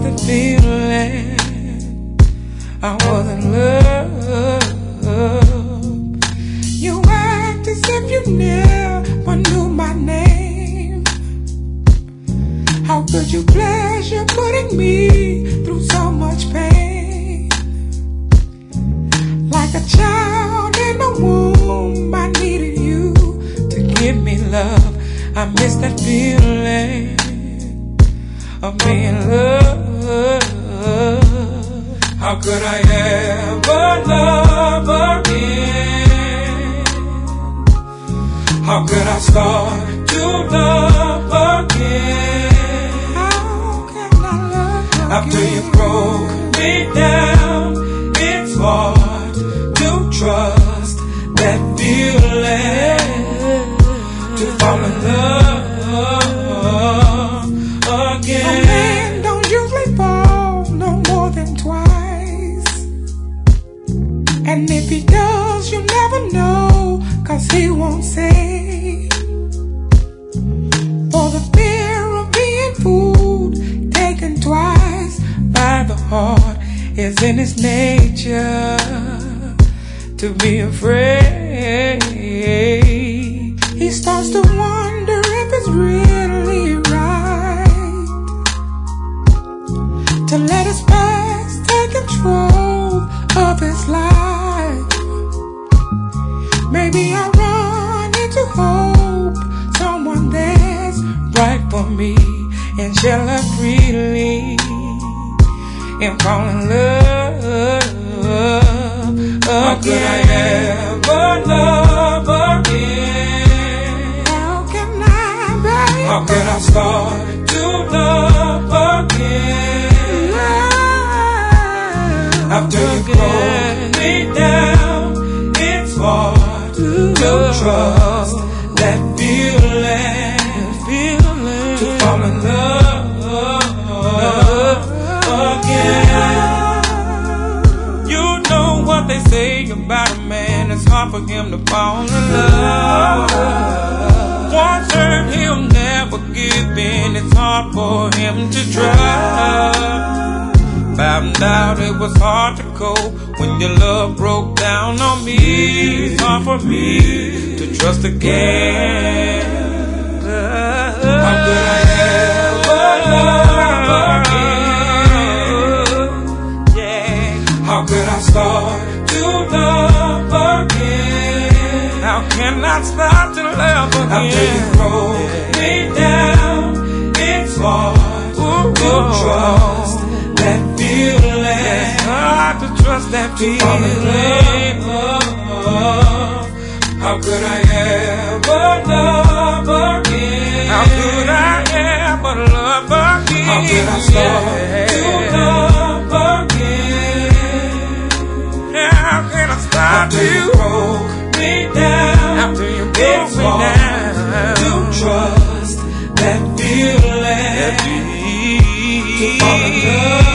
the feeling I was in love. You act as if you never knew my name. How could you pleasure putting me through so much pain? Like a child in the womb, I needed you to give me love. I miss that feeling of being loved. How could I ever love again? How could I start to love again? How can I love again? After you broke me down, it's hard to trust that feeling, to fall in love again. A man don't usually fall no more than twice, and if he does, you never know, 'cause he won't say. For the fear of being fooled, taken twice by the heart, is in his nature to be afraid. He starts to wonder if it's really right to let his past take control of his life. Maybe I run into hope, someone that's right for me, and shall I freely and fall in love again. How could I ever love again? How can I, baby? How can I start to love again? After you broke me down, it's hard to trust that feeling, to fall in love again. You know what they say about a man, it's hard for him to fall in love. Once hurt, he'll never give in, it's hard for him to trust. Found out it was hard to cope when your love broke down on me. It's hard for me to trust again. How could I ever love again? Yeah. How could I start to love again? How can I start to love again? After you broke me down, it's hard to trust that feeling. It's hard to trust that feeling. How could I ever love again? How could I ever love again? How could I start to love again? How can I start after you broke me down? After you broke me down, to trust that feeling, to fall in love.